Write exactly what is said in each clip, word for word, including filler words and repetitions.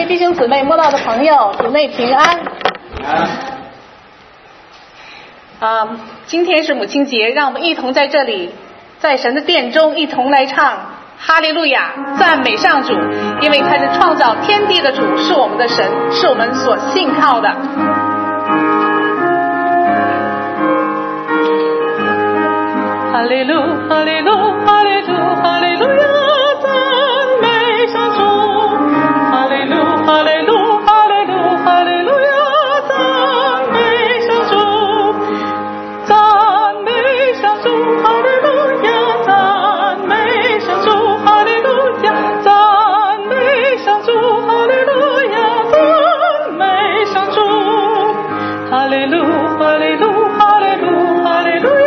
弟兄姊妹、慕道的朋友，主内平安。啊、嗯，今天是母亲节，让我们一同在这里，在神的殿中一同来唱哈利路亚，赞美上主，因为他是创造天地的主，是我们的神，是我们所信靠的。哈利路，哈利路，哈利路，哈利路亚，赞美上主，哈利路，哈利路，哈利路，哈利路亚，赞美上主，赞美上主，哈利路亚，赞美上主，哈利路亚，赞美上主，哈利路亚，赞美上主，哈利路，哈利路，哈利路，哈利路亚。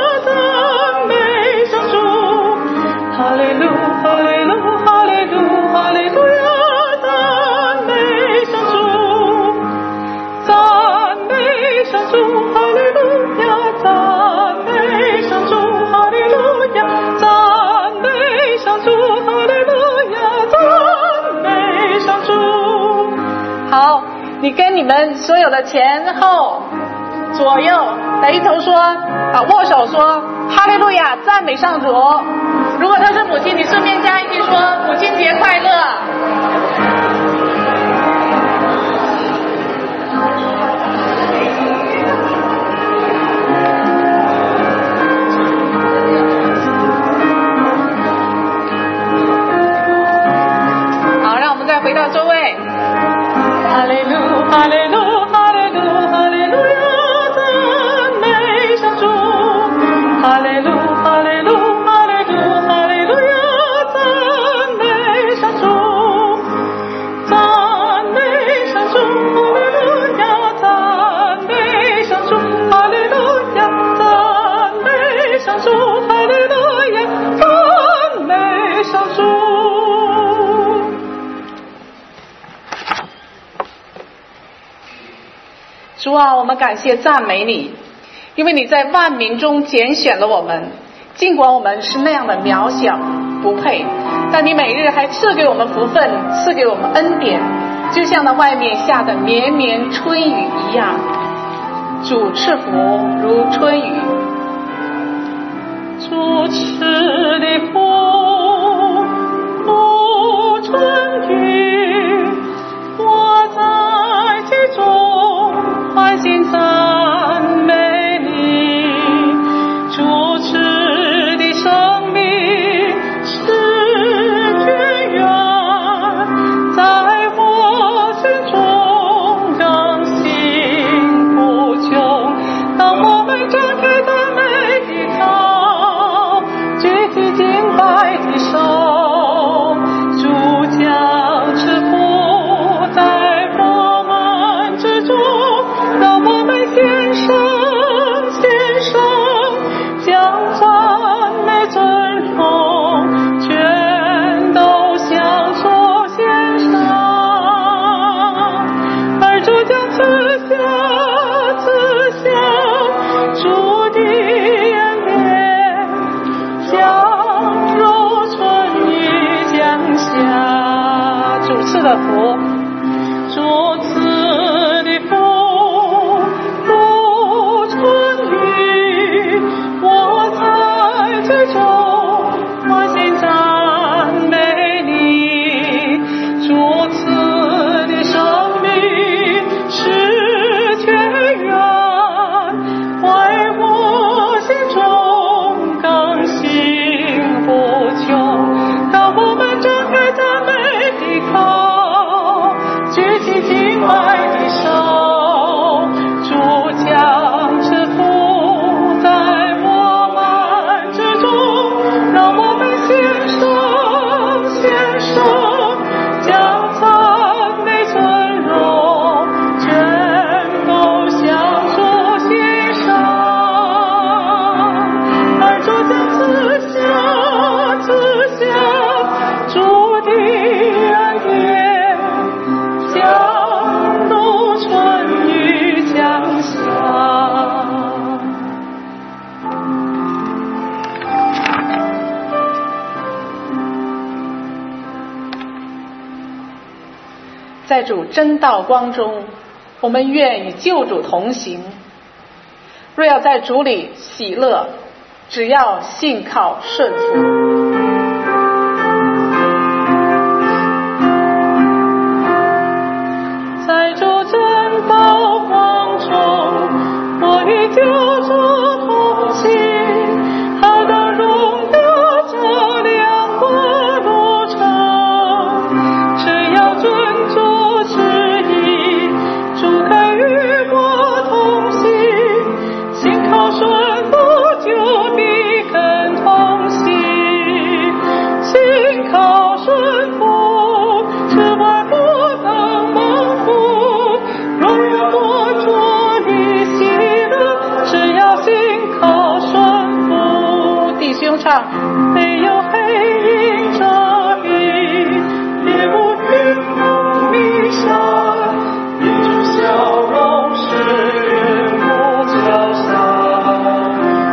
哈利路，哈利路，哈利路，哈利路亚，赞美上主，赞美上主，哈利路亚，赞美上主，哈利路亚，赞美上主，哈利路亚，赞美上主。好，你跟你们所有的前后左右来一同说啊，握手说哈利路亚，赞美上主。如果他是母亲，你顺便加一句说母亲节快乐。好，让我们再回到座位。哈利路，哈利路，哈利路，哈利路亚，赞美上主，哈利路，哈利路。主啊，我们感谢赞美你，因为你在万民中拣选了我们，尽管我们是那样的渺小不配，但你每日还赐给我们福分，赐给我们恩典，就像那外面下的绵绵春雨一样。主赐福如春雨，主赐的福如春雨，我在其中欢欣赞美你，主赐的生命是泉源，在我心中更新不穷。当我们展开赞美的口，举起敬拜的手，主将赐福在我们之中。献上献上，将赞美尊荣全都向主献上，而主将赐下赐下主的恩典，像如春雨降下，主赐的福，主赐的福欢欣赞美你，主赐的生命是泉源，为我心中更新不穷。当我们展开赞美的口，举起敬在主真道光中，我们愿与救主同行。若要在主里喜乐，只要信靠顺服。在主真道光中，我与救主同行，好得荣耀这两个路程。只要遵主旨意，主肯与我同行，信靠顺服就必肯同行，信靠顺服，只外不能蒙福。若要我着你喜乐，只要信靠顺服。弟兄唱，没有黑影遮蔽，也无云雾迷山，一主笑容是云雾交散。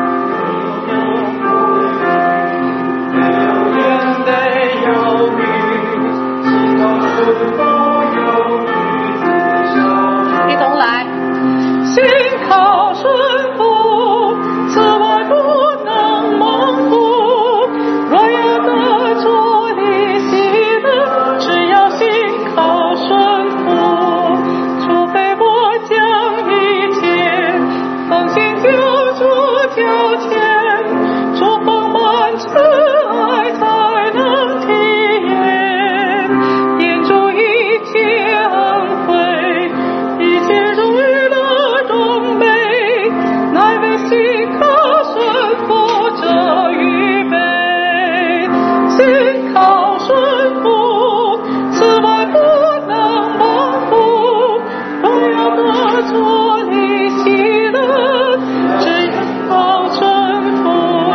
没有眼泪有雨，信靠顺服有雨自小。一同来，信靠顺服，此外不能蒙福。若要得着你喜乐，只要信靠顺服。除非我将一切放心救主脚前，主丰满慈爱才能体验，眼中一切恩惠，一切荣誉乐荣美，乃为信靠顺服者预备。信靠顺服，此外不能蒙福。若要得着你喜乐，只要顺服。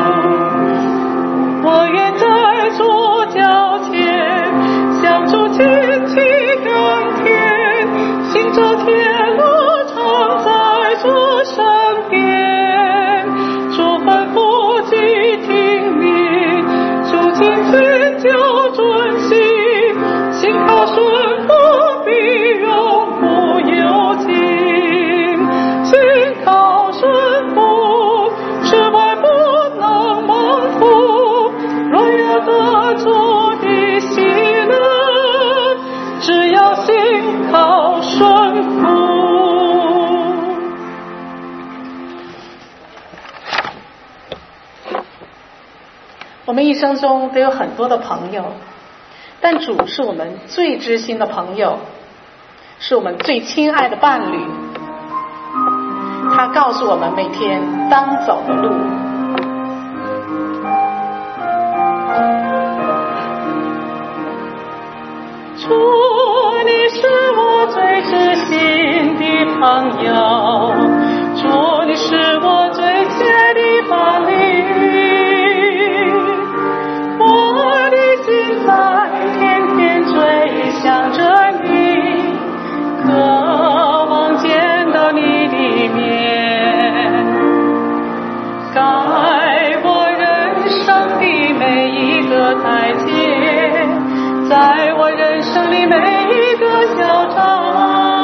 我愿在主脚前，向主倾其甘甜，行这天路常在主身边。主吩咐即听命，主亲自就遵行，信靠顺服必永不由尽。信靠顺服，之外不能蒙福。若要得着你喜乐，只要信靠顺服。我们一生中都有很多的朋友，但主是我们最知心的朋友，是我们最亲爱的伴侣。他告诉我们每天当走的路。主，你是我最知心的朋友，主，你是我最亲爱的伴侣。我的心在天天追想着你，渴望见到你的面，改我人生的每一个台阶，在我人生里每一个挑战。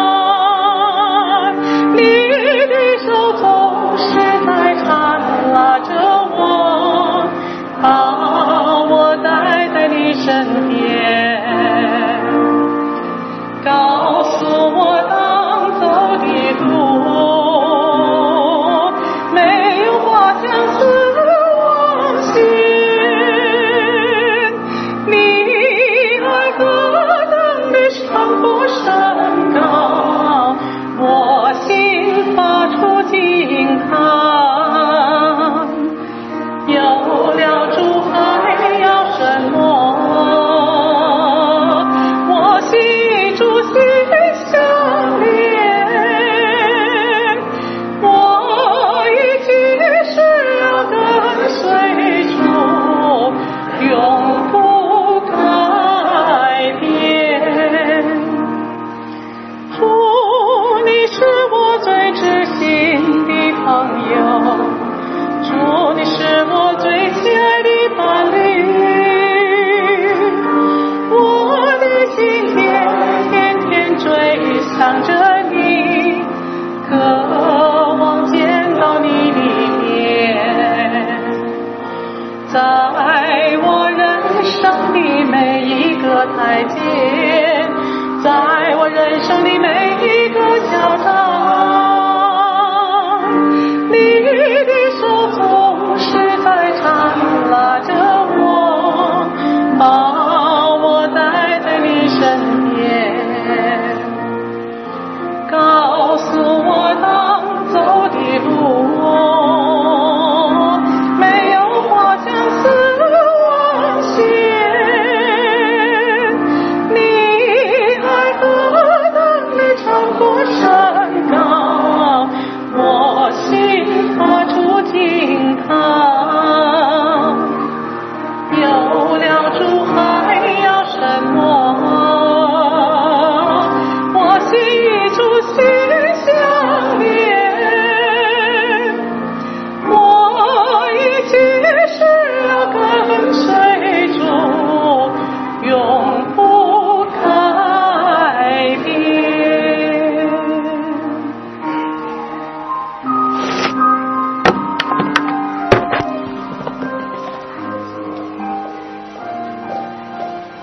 你的手总是在缠拉着我，把我带在你身边，告诉我当走的路，没有花相思往心。你爱何等的山坡山高，我心发出惊叹。有了主还要什么？我心主心相连，我已经是要跟随主，永不改变。主，你是我最知心的朋友，主，你是我最亲爱的伴侣。我的心天天天在我人生的每一个台阶，在我人生的每一个交叉，你的手总是在缠拉着我，把我带在你身边，告诉我当走的路没有花相思万线，你爱何等地穿过山岗，我心发出惊叹，有了主还要什么